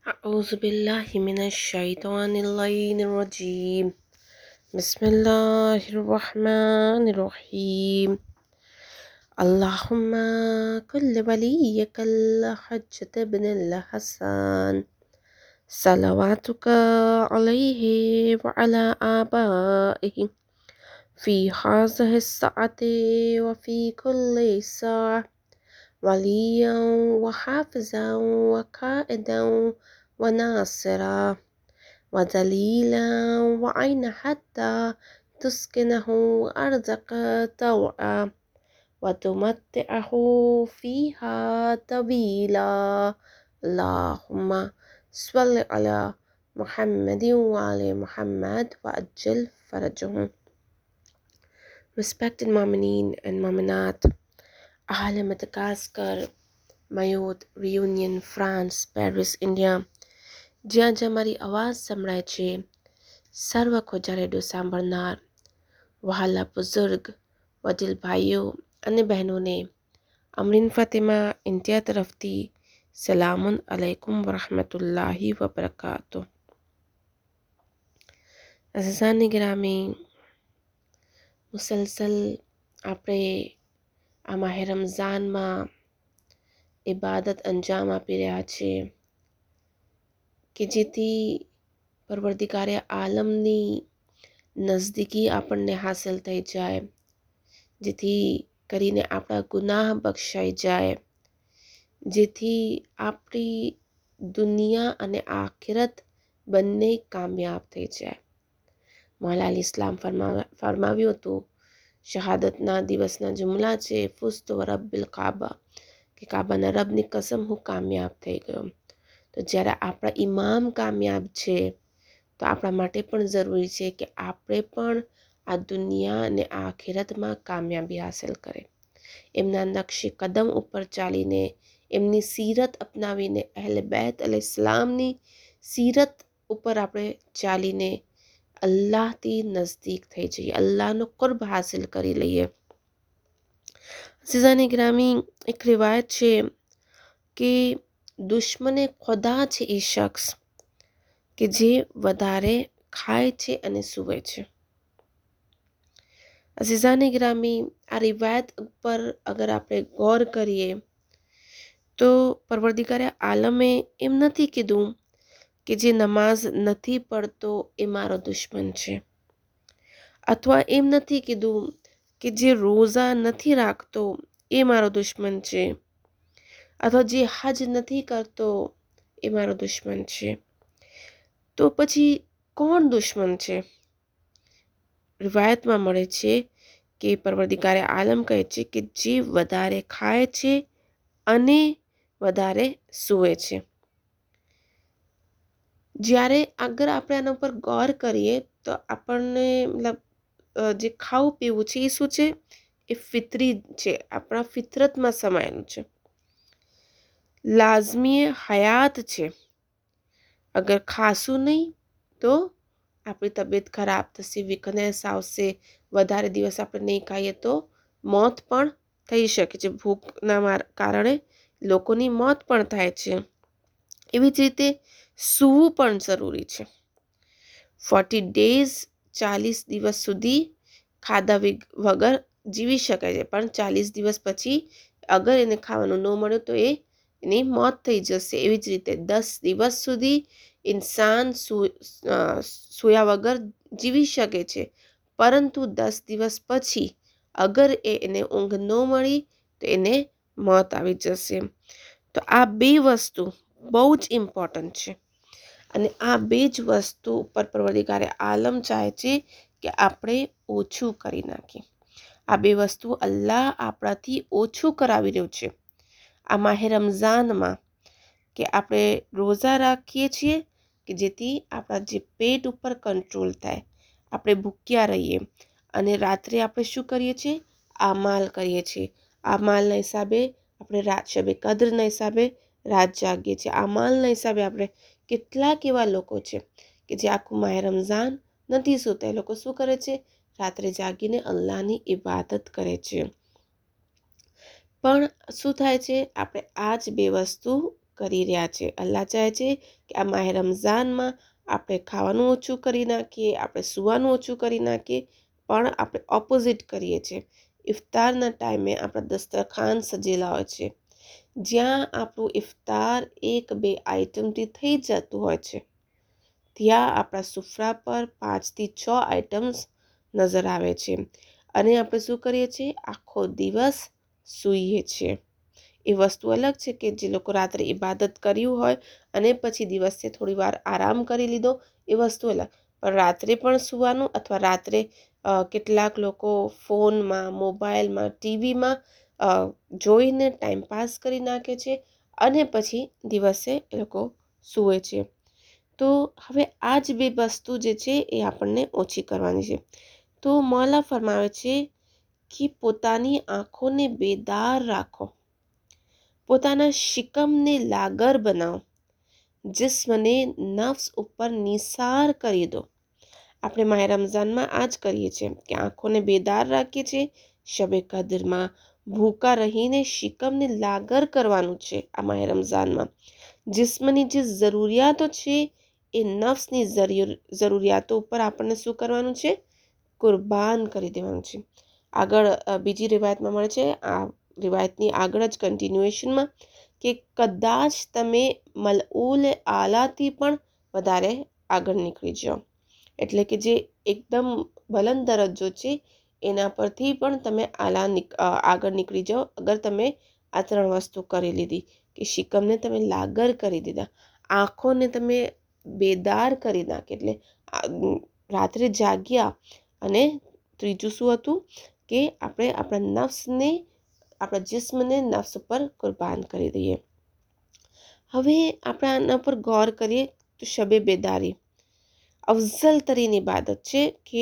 أعوذ بالله من الشيطان اللعين الرجيم. بسم الله الرحمن الرحيم. اللهم كل وليك الحجة بن الحسن صلواتك عليه وعلى آبائه في هذه الساعة وفي كل ساعة وليا وحافظا وقائدا وناصرا ودليلا وعين حتى تسكنه أرضك طوعا وتمتعه فيها طويلا. اللهم صل على محمد وعلى محمد وأجل فرجهم. Respected Mu'mineen and Mu'minat, Ahle Madagascar, Mayotte, Réunion, France, Paris, India, જ્યાં જ્યાં મારી આવાજ સંભળાય છે, સર્વ ખોજા રેડિયો સાંભળનાર વહાલા બુઝુર્ગ, વડીલ ભાઈઓ અને બહેનોને અમરીન ફાતિમા ઇન્ડિયા તરફથી સલામુન અલૈકુમ વરહમતુલ્લાહી વબરકાતુહ. અઝીઝાન ગિરામી, મુસલસલ આપણે આ માહે રમઝાનમાં ઇબાદત અંજામ આપી રહ્યા છીએ કે જેથી પરવર્તિકારે આલમની નજદીકી આપણને હાંસલ થઈ જાય, જેથી કરીને આપણા ગુનાહ બક્ષાઈ જાય, જેથી આપણી દુનિયા અને આખિરત બંને કામયાબ થઈ જાય. મૌલા અલી ઇસ્લામ ફરમાવ્યું હતું, શહાદતના દિવસના જુમલા છે, ફુસ્તુ રબ્બિલ કાબા, કે કાબાના રબની કસમ હું કામયાબ થઈ ગયો. તો જ્યારે આપણા ઇમામ કામયાબ છે તો આપણા માટે પણ જરૂરી છે કે આપણે પણ આ દુનિયા અને આખિરતમાં કામયાબી હાંસલ કરે. એમના નકશી કદમ ઉપર ચાલીને, એમની સીરત અપનાવીને, અહેલે બેત અલૈહિસ્સલામની સીરત ઉપર આપણે ચાલીને અલ્લાહથી નજદીક થઈ જઈએ, અલ્લાહનો કુર્બ હાસિલ કરી લઈએ. અઝીઝાન ગિરામી, એક રિવાયત છે કે દુશ્મને ખુદા છે એ શખ્સ કે જે વધારે ખાય છે અને સૂવે છે. અઝીઝાન ગિરામી, આ રિવાયત ઉપર અગર આપણે ગૌર કરીએ તો પરવરદિગારે આલમે એમ નથી કીધું કે જે નમાઝ નથી પડતો એ મારો દુશ્મન છે, અથવા એમ નથી કીધું કે જે રોઝા નથી રાખતો એ મારો દુશ્મન છે, અથવા જે હજ નથી કરતો એ મારો દુશ્મન છે. તો પછી કોણ દુશ્મન છે? રિવાયતમાં મળે છે કે પરવરદિગારે આલમ કહે છે કે જે વધારે ખાય છે અને વધારે સૂવે છે. જ્યારે અગર આપણે આના ઉપર ગૌર કરીએ તો આપણને મતલબ જે ખાવું પીવું છે એ શું છે? એ ફિતરી છે, આપણા ફિતરતમાં સમાયેલું છે, લાઝમી હયાત છે. અગર ખાશું નહીં તો આપણી તબિયત ખરાબ થશે, વીકનેસ આવશે, વધારે દિવસ આપણે નહીં ખાઈએ તો મોત પણ થઈ શકે છે, ભૂખના કારણે લોકોની મોત પણ થાય છે. એવી જ રીતે સૂવું પણ જરૂરી છે. 40 days 40 દિવસ સુધી ખાધા વગર જીવી શકાય છે, પણ 40 દિવસ પછી અગર એને ખાવાનું ન મળ્યું તો એની મોત થઈ જશે. એવી જ રીતે 10 દિવસ સુધી ઇન્સાન સૂયા વગર જીવી શકે છે, પરંતુ 10 દિવસ પછી અગર એને ઊંઘ ન મળી તો એને મોત આવી જશે. તો આ બે વસ્તુ બહુ જ ઇમ્પોર્ટન્ટ છે અને આ બે જ વસ્તુ ઉપર પરવરદિગારે આલમ ચાહે છે કે આપણે ઓછું કરી નાખીએ. આ બે વસ્તુ અલ્લાહ આપણાથી ઓછું કરાવી રહ્યું છે આ માહે રમઝાનમાં, કે આપણે રોઝા રાખીએ છીએ કે જેથી આપણા જે પેટ ઉપર કંટ્રોલ થાય, આપણે ભૂખ્યા રહીએ, અને રાત્રે આપણે શું કરીએ છીએ? આમાલ કરીએ છીએ. આમાલના હિસાબે આપણે શબે કદ્રના હિસાબે રાત જાગીએ છીએ. આમાલના હિસાબે આપણે કેટલાક એવા લોકો છે કે જે આખું માહે રમઝાન નથી સૂતા, એ લોકો શું કરે છે? રાત્રે જાગીને અલ્લાહની ઇબાદત કરે છે. પણ શું થાય છે? આપણે આ જ બે વસ્તુ કરી રહ્યા છે. અલ્લાહ ચાહે છે કે આ માહે રમઝાનમાં આપણે ખાવાનું ઓછું કરી નાખીએ, આપણે સૂવાનું ઓછું કરી નાખીએ, પણ આપણે ઓપોઝિટ કરીએ છીએ. ઇફતારના ટાઈમે આપણા દસ્તરખાન સજેલા હોય છે, જ્યાં આપણું ઇફતાર 1-2 આઇટમથી થઈ જતું હોય છે, ત્યાં આપણા સુફરા પર 5થી 6 આઇટમ્સ નજર આવે છે. અને આપણે શું કરીએ છીએ? આખો દિવસ સૂઈએ છીએ. એ વસ્તુ અલગ છે કે જે લોકો રાત્રે ઇબાદત કર્યું હોય અને પછી દિવસે થોડી વાર આરામ કરી લીધો, એ વસ્તુ અલગ. પણ રાત્રે પણ સૂવાનું અથવા રાત્રે કેટલાક લોકો ફોનમાં, મોબાઈલમાં, ટીવીમાં જોઈને ટાઈમપાસ કરી નાખે છે અને પછી દિવસે એ લોકો સૂવે છે. તો હવે આ જ બે વસ્તુ જે છે એ આપણને ઓછી કરવાની છે. તો મૌલા ફરમાવે છે કે પોતાની આંખોને બેદાર રાખો, પોતાના શિકમને લાગર બનાવો, જિસ્મને નફ્સ ઉપર નિસાર કરી દો. આપણે માહે રમઝાનમાં આ જ કરીએ છીએ કે આંખોને બેદાર રાખીએ છીએ. શબે કદરમાં ભૂખા રહીને શિકમને લાગર કરવાનું છે. આ માહે રમઝાનમાં જિસ્મની જે જરૂરિયાતો છે એ નફ્સની જરૂરિયાતો ઉપર આપણને શું કરવાનું છે? કુરબાન કરી દેવાનું છે. આગળ બીજી રિવાયતમાં મળે છે, આ રિવાયતની આગળ જ કન્ટિન્યુએશનમાં, કે કદાચ તમે મલઉલ આલાથી પણ વધારે આગળ નીકળી જાઓ. એટલે કે જે એકદમ બલંદ દરજ્જો છે એના પરથી પણ તમે આગળ નીકળી જાઓ અગર તમે આ 3 વસ્તુ કરી લીધી, કે શિકમને તમે લાગર કરી દીધા, આંખોને તમે બેદાર કરી નાખી, એટલે રાત્રે જાગ્યા, અને ત્રીજું શું હતું કે આપણે આપણા નફ્સને, આપણા જિસ્મને નફ્સ ઉપર કુરબાન કરી દઈએ. હવે આપણે આના પર ગૌર કરીએ તો શબે બેદારી અફઝલ તરીન ઇબાદત છે કે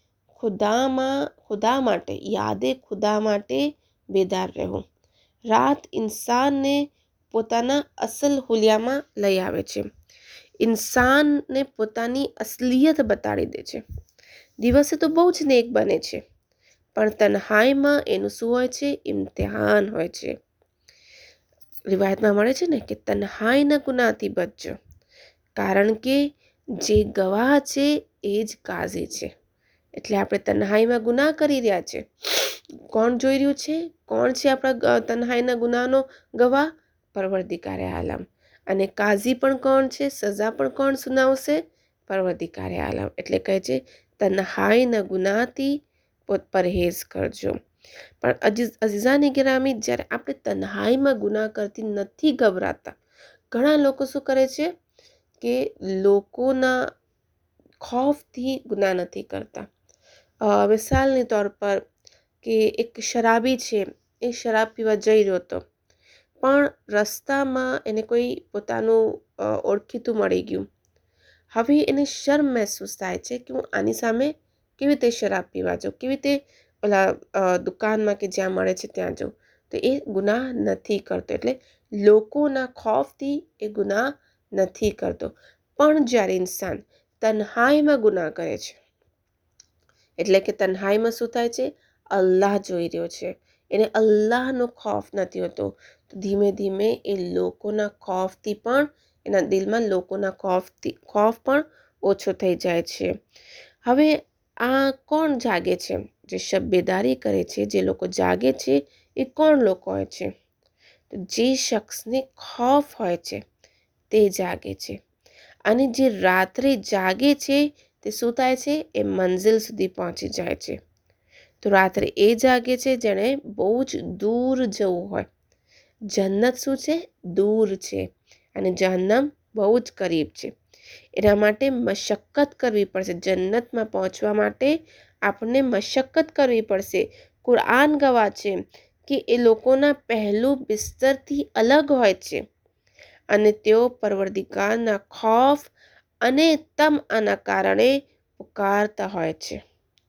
ખુદા માટે, યાદે ખુદા માટે બેદાર રહેવું. રાત ઇન્સાનને પોતાના અસલ હુલિયામાં લઈ આવે છે, ઇન્સાનને પોતાની અસલિયત બતાડી દે છે. દિવસે તો બહુ જ નેક બને છે, પણ તન્હાઈમાં એનું શું હોય છે? ઇમ્તિહાન હોય છે. રિવાયતમાં મળે છે ને કે તન્હાઈના ગુનાહથી બચજો, કારણ કે જે ગવાહ છે એ જ કાઝી છે. એટલે આપણે તન્હાઈમાં ગુનાહ કરી રહ્યા છે. કોણ જોઈ રહ્યું છે? કોણ છે આપણા તન્હાઈના ગુનાહનો ગવાહ? પરવરદિગારે આલમ. અને કાઝી પણ કોણ છે? સજા પણ કોણ સુનાવશે? પરવરદિગારે આલમ. એટલે કહે છે તન્હાઈના ગુનાહથી પરહેઝ કરજો. પણ અઝીઝાની ગિરામી, જ્યારે આપણે તન્હાઈમાં ગુનાહ કરતી નથી ગભરાતા. ઘણા લોકો શું કરે છે કે લોકોના ખૌફથી ગુનાહ નથી કરતા. મિસાલની તौर પર કે એક શરાબી છે, એ શરાબ પીવા જઈ રહ્યો હતો, પણ રસ્તામાં એને કોઈ પોતાનું ઓળખીતું મળી ગયું. હવે એને શર્મ મહેસૂસ થાય છે કે હું આની સામે કેવી રીતે શરાબ પીવા જાઉં, કેવી રીતે ઓલા દુકાનમાં કે જ્યાં મળે છે ત્યાં જાઉં. તો એ ગુનાહ નથી કરતો, એટલે લોકોના ખૌફથી એ ગુનાહ નથી કરતો. પણ જ્યારે ઇન્સાન તન્હાઈમાં ગુનાહ કરે છે, એટલે કે તન્હાઈમાં શું થાય છે? અલ્લાહ જોઈ રહ્યો છે, એને અલ્લાહનો ખૌફ નથી હોતો, તો ધીમે ધીમે એ લોકોના ખૌફથી પણ, એના દિલમાં લોકોના ખૌફ પણ ઓછો થઈ જાય છે. હવે આ કોણ જાગે છે? જે શબ બેદારી કરે છે, જે લોકો જાગે છે, એ કોણ લોકો હોય છે? તો જે શખ્સને ખૌફ હોય છે તે જાગે છે. અને જે રાત્રે જાગે છે તે શું થાય છે? એ મંઝિલ સુધી પહોંચી જાય છે. તો રાત્રે એ જાગે છે જેણે બહુ જ દૂર જવું હોય. જન્નત શું છે? દૂર છે, અને જહન્નમ બહુ જ કરીબ છે. એના માટે મશક્કત કરવી પડશે. જન્નતમાં પહોંચવા માટે આપણને મશક્કત કરવી પડશે. કુરાન ગવાહ છે કે એ લોકોના પહેલું બિસ્તરથી અલગ હોય છે, અને તેઓ પરવરદિગારના ખૌફ અને તમઅના કારણે પુકારતા હોય છે.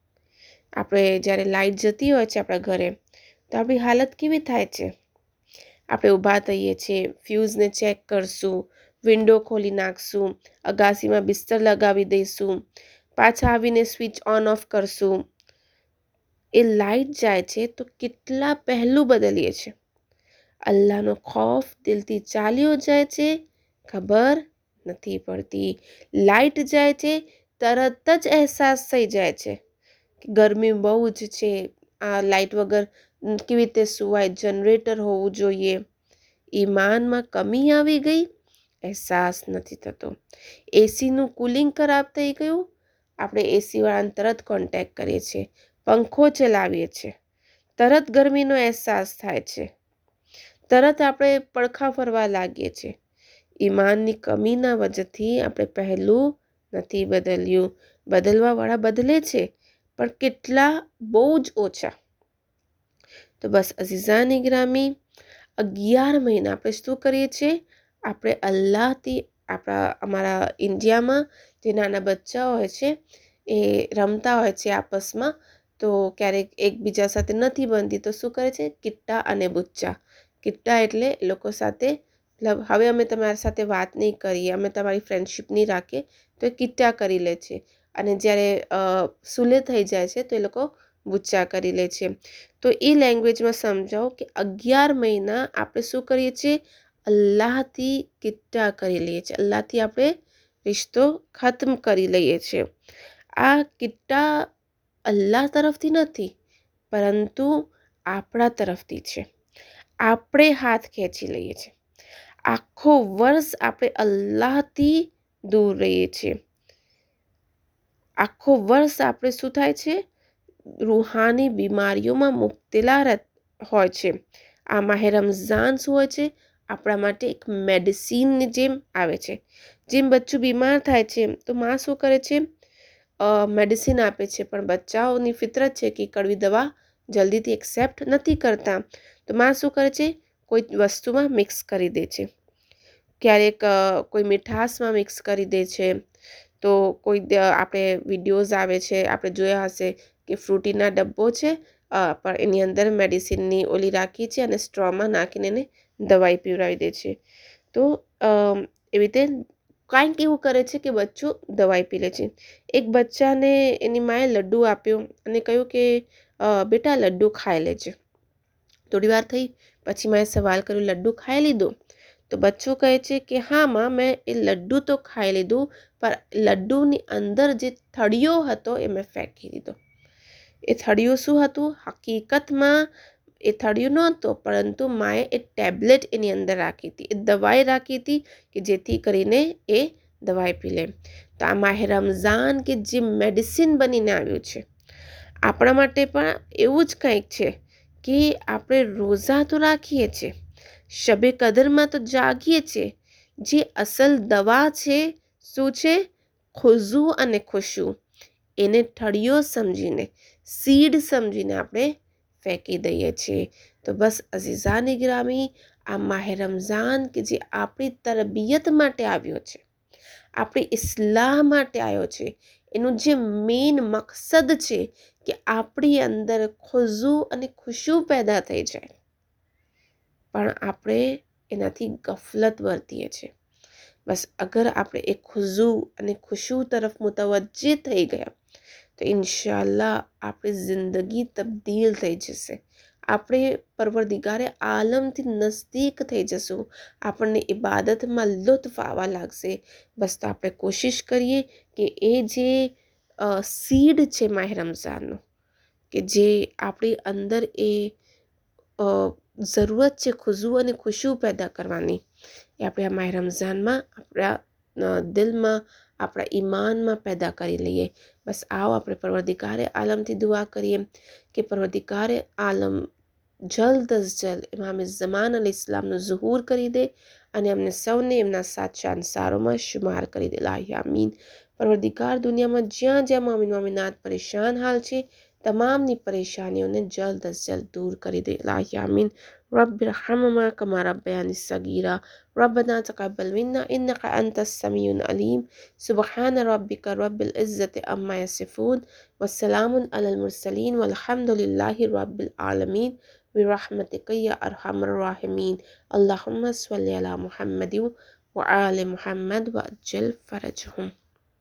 આપણે જ્યારે લાઈટ જતી હોય છે આપણા ઘરે, તો આપણી હાલત કેવી થાય છે? આપણે ઊભા થઈએ છીએ, ફ્યુઝને ચેક કરશું, વિન્ડો ખોલી નાખશું, અગાસીમાં બિસ્તર લગાવી દઈશું, પાછા આવીને સ્વિચ ઓન ઓફ કરશું. એ લાઈટ જાય છે તો કેટલા પહેલું બદલીએ છીએ. અલ્લાહનો ખૌફ દિલથી ચાલ્યો જાય છે, ખબર નથી પડતી. લાઇટ જાય છે, તરત જ અહેસાસ થઈ જાય છે કે ગરમી બહુ જ છે, આ લાઇટ વગર કેવી રીતે સુવાય, જનરેટર હોવું જોઈએ. ઈમાનમાં કમી આવી ગઈ, અહેસાસ નથી થતો. એસીનું કુલિંગ ખરાબ થઈ ગયું, આપણે એસીવાળાને તરત કોન્ટેક્ટ કરીએ છીએ, પંખો ચલાવીએ છીએ, તરત ગરમીનો અહેસાસ થાય છે, તરત આપણે પડખા ફરવા લાગીએ છીએ. ઈમાનની કમીના વજહથી આપણે પહેલું નથી બદલ્યું. બદલવાવાળા બદલે છે, પણ કેટલા? બહુ જ ઓછા. તો બસ અઝીઝાની ગ્રામી, 11 મહિના આપણે શું કરીએ છીએ? આપણે અલ્લાહથી અમારા ઇન્ડિયામાં જે નાના બચ્ચા હોય છે એ રમતા હોય છે આપસમાં, તો ક્યારેક એકબીજા સાથે નથી બનતી તો શું કરે છે? કિટ્ટા અને બુચ્ચા. કિટ્ટા એટલે લોકો સાથે મતલબ હવે અમે તમારી સાથે વાત નહીં કરીએ, અમે તમારી ફ્રેન્ડશિપ નહીં રાખીએ, તો એ કિટ્ટા કરી લે છે. અને જ્યારે સુલે થઈ જાય છે તો એ લોકો બુચ્ચા કરી લે છે. તો એ લેંગ્વેજમાં સમજાવો કે 11 મહિના આપણે શું કરીએ છીએ? અલ્લાહથી કિટ્ટા કરી લઈએ છીએ, અલ્લાહથી આપણે રિશ્તો ખત્મ કરી લઈએ છીએ. આ કિટ્ટા અલ્લાહ તરફથી નથી, પરંતુ આપણા તરફથી છે. આપણે હાથ ખેંચી લઈએ છીએ. આખો વર્ષ આપણે અલ્લાહથી દૂર રહીએ છીએ. આખો વર્ષ આપણે શું થાય છે? રૂહાની બીમારીઓમાં મુબતલા હોય છે. આ માહે રમઝાન શું હોય છે? આપણા માટે એક મેડિસિનની જેમ આવે છે. જેમ બચ્ચું બીમાર થાય છે તો માં શું કરે છે? મેડિસિન આપે છે, પણ બચ્ચાઓની ફિતરત છે કે કડવી દવા જલ્દીથી એક્સેપ્ટ નથી કરતા, તો માં શું કરે છે? કોઈ વસ્તુમાં મિક્સ કરી દે છે. ક્યારેક કોઈ મીઠાશમાં મિક્સ કરી દે છે, તો કોઈ આપણે વિડીયોઝ આવે છે, આપણે જોયા હશે કે ફ્રૂટીના ડબ્બો છે, પણ એની અંદર મેડિસિનની ઓલી રાખી છે અને સ્ટ્રોમાં નાખીને એને દવાઈ પીવડાવી દે છે. તો એવી રીતે કાંઈક એવું કરે છે કે બચ્ચું દવાઈ પી લે છે. એક બચ્ચાને એની માએ લડ્ડુ આપ્યો અને કહ્યું કે બેટા લડ્ડુ ખાઈ લેજે. થોડી વાર થઈ પછી માએ સવાલ કર્યો, લડ્ડુ ખાઈ લીધો? તો બચ્ચું કહે છે કે હા માં, મેં એ લડ્ડુ તો ખાઈ લીધું, પણ લડ્ડુની અંદર જે થળિયો હતો એ મેં ફેંકી દીધો. એ થળિયું શું હતું? હકીકતમાં એ થળિયું નહોતો, પરંતુ માએ એ ટેબ્લેટ એની અંદર રાખી હતી, એ દવાઈ રાખી હતી કે જેથી કરીને એ દવાઈ પી લે. તો આ માહે રમઝાન કે જે મેડિસિન બનીને આવ્યું છે, આપણા માટે પણ એવું જ કંઈક છે કે આપણે રોઝા તો રાખીએ છીએ, શબે કદરમાં તો જાગીએ છીએ, જે અસલ દવા છે શું છે? ખુઝુ અને ખુશુ. એને ઠળિયો સમજીને, સીડ સમજીને આપણે ફેંકી દઈએ છીએ. તો બસ અઝીઝાની ગ્રામી, આ માહે રમઝાન કે જે આપણી તરબિયત માટે આવ્યો છે, આપણી ઇસ્લાહ માટે આવ્યો છે, એનું જે મેઇન મકસદ છે કે આપણી અંદર ખુઝુ અને ખુશુ પેદા થઈ જાય, પણ આપણે એનાથી ગફલત વર્તીએ છીએ. બસ અગર આપણે એ ખુઝુ અને ખુશુ તરફ મુતવજ્જે થઈ ગયા તો ઇન્શાઅલ્લાહ આપણી જિંદગી તબદીલ થઈ જશે. આપણે પરવરદિગારે આલમથી નજદીક થઈ જશું, આપણને ઇબાદતમાં લુત્ફ આવવા લાગશે. બસ તો આપણે કોશિશ કરીએ કે એ જે સીડ છે માહ રમઝાનનો, કે જે આપણી અંદર એ જરૂરત છે ખુઝુ અને ખુશુ પેદા કરવાની, એ આપણે આ માહ રમઝાનમાં આપણા દિલમાં, આપણા ઈમાનમાં પેદા કરી લઈએ. બસ આવો આપણે પરવરદિગારે આલમથી દુઆ કરીએ કે પરવરદિગારે આલમ જલ્દ અજ જલ્દ ઇમામ ઝમાન અલૈહિસ સલામનો ઝુહૂર કરી દે અને અમને સૌને એમના સાચા અંસારોમાં શુમાર કરી દે. લાહી આમીન. પરવરદિગાર દુનિયામાં જ્યાં જ્યાં મોમિન મોમિનાત પરેશાન હાલ છે, તમામની પરેશાનીઓને જલ્દ અજ જલ્દ દૂર કરી દે. લાહી આમીન. રબ્બિરહમहुमा કમા રબ્બયાની સગીરા. ربنا تقبل منا إنك أنت السميع العليم. سبحان ربك رب العزة عما يصفون والسلام على المرسلين والحمد لله رب العالمين برحمتك يا أرحم الراحمين. اللهم صل على محمد وآل محمد وأجل فرجهم.